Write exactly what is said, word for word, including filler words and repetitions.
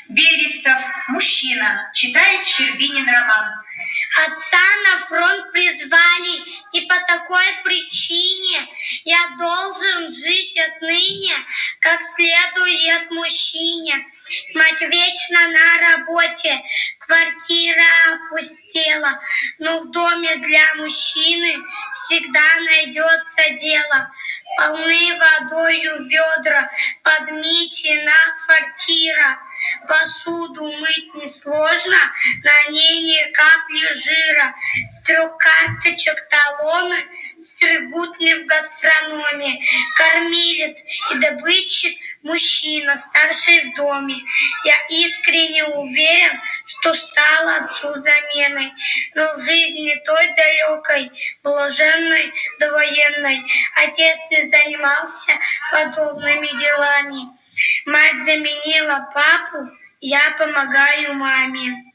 Берестов, мужчина, читает Щербинин роман. Отца на фронт призвали, и по такой причине я должен жить отныне, как следует мужчине. Мать вечно на работе, квартира опустела, но в доме для мужчины всегда найдется дело. Полны водою ведра, подметена квартира. Посуду мыть несложно, на ней ни капли жира. С трех карточек талоны стригут не в гастрономе. Кормилец и добытчик мужчина, старший в доме. Я искренне уверен, что стал отцу заменой. Но в жизни той далекой, блаженной, довоенной, отец не занимался подобными делами. Мать заменила папу, я помогаю маме.